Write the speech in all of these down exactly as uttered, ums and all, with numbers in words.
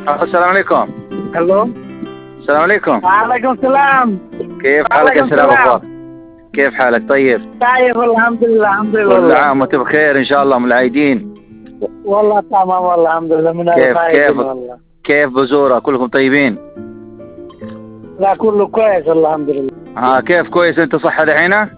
السلام عليكم. الو السلام عليكم. وعليكم السلام. كيف حالك يا سلام اخبار؟ كيف حالك؟ طيب طيب الحمد لله الحمد لله. كل عام وانت بخير ان شاء الله من العايدين. والله تمام والله الحمد لله من كيف كيف والله. كيف بزورة؟ كلكم طيبين؟ لا كله كويس والله الحمد لله. ها كيف كويس؟ انت صحة دحين؟ انت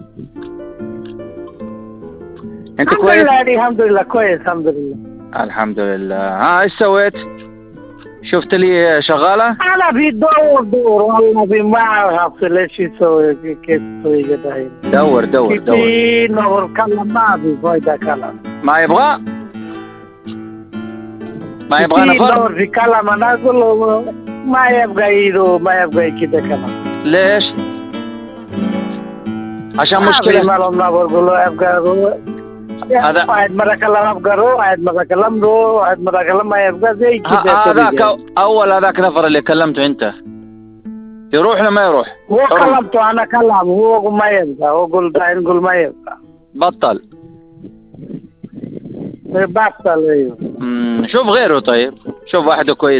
الحمد كويس؟ لله الحمد لله كويس الحمد لله. الحمد لله. ها ايش سويت؟ شفت لي شغالة؟ انا في دور دور والله في ما اعرف ليش يسوي كيف يسوي كده. دور دور دور. في نور كلام ما في فايدة كلام. ما يبغى؟ ما يبغى في نفر؟ نور في كلام انا اقول له ما يبغى يدو ما يبغى كده كلام. ليش؟ عشان مشكلة. ما لهم نور اقول له يبغى هذا واحد مرة كلام أبغى رو واحد مرة كلام رو واحد مرة كلام ما يبغى زي كده. هذاك أول هذاك نفر اللي كلمته أنت يروح ولا ما يروح؟ هو كلمته أنا كلام هو ما يبغى هو قول داين قول ما يبغى. بطل. بطل أيوه. شوف غيره طيب، شوف واحد كويس.